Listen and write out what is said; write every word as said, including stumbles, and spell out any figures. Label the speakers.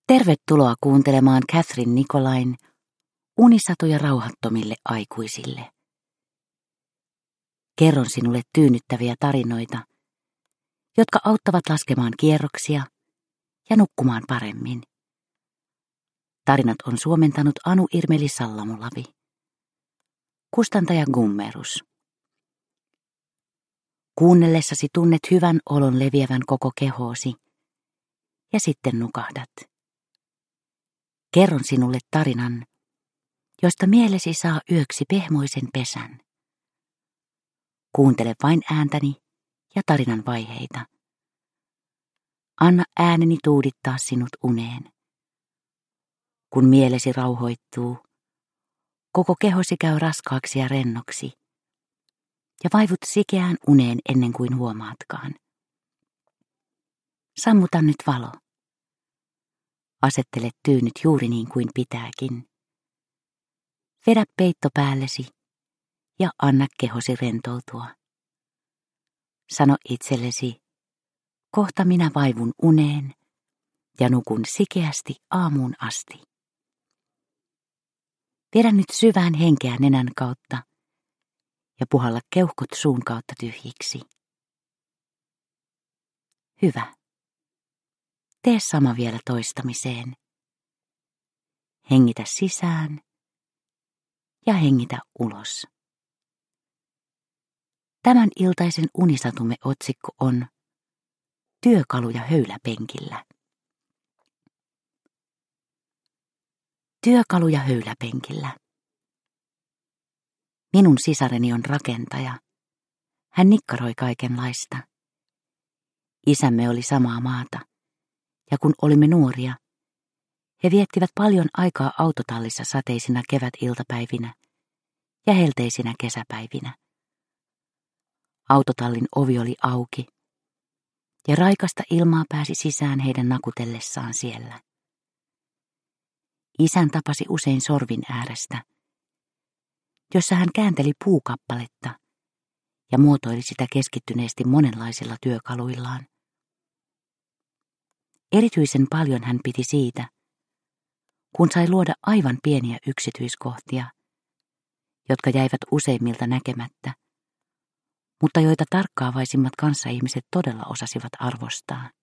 Speaker 1: Tervetuloa kuuntelemaan Catherine Nicolain unisatuja rauhattomille aikuisille. Kerron sinulle tyynnyttäviä tarinoita, jotka auttavat laskemaan kierroksia ja nukkumaan paremmin. Tarinat on suomentanut Anu Irmeli Sallamulavi. Kustantaja Gummerus. Kuunnellessasi tunnet hyvän olon leviävän koko kehoosi ja sitten nukahdat. Kerron sinulle tarinan, josta mielesi saa yöksi pehmoisen pesän. Kuuntele vain ääntäni ja tarinan vaiheita. Anna ääneni tuudittaa sinut uneen. Kun mielesi rauhoittuu, koko kehosi käy raskaaksi ja rennoksi, ja vaivut sikeään uneen ennen kuin huomaatkaan. Sammuta nyt valo. Asettele tyynyt juuri niin kuin pitääkin. Vedä peitto päällesi ja anna kehosi rentoutua. Sano itsellesi, kohta minä vaivun uneen ja nukun sikeästi aamuun asti. Vedä nyt syvään henkeä nenän kautta ja puhalla keuhkot suun kautta tyhjiksi. Hyvä. Tee sama vielä toistamiseen. Hengitä sisään ja hengitä ulos. Tämän iltaisen unisatumme otsikko on Työkaluja höyläpenkillä. Työkaluja höyläpenkillä. Minun sisareni on rakentaja. Hän nikkaroi kaikenlaista. Isämme oli samaa maata, ja kun olimme nuoria, he viettivät paljon aikaa autotallissa sateisina kevätiltapäivinä ja helteisinä kesäpäivinä. Autotallin ovi oli auki, ja raikasta ilmaa pääsi sisään heidän nakutellessaan siellä. Isän tapasi usein sorvin äärestä, jossa hän käänteli puukappaletta ja muotoili sitä keskittyneesti monenlaisilla työkaluillaan. Erityisen paljon hän piti siitä, kun sai luoda aivan pieniä yksityiskohtia, jotka jäivät useimmilta näkemättä, mutta joita tarkkaavaisimmat kanssaihmiset todella osasivat arvostaa.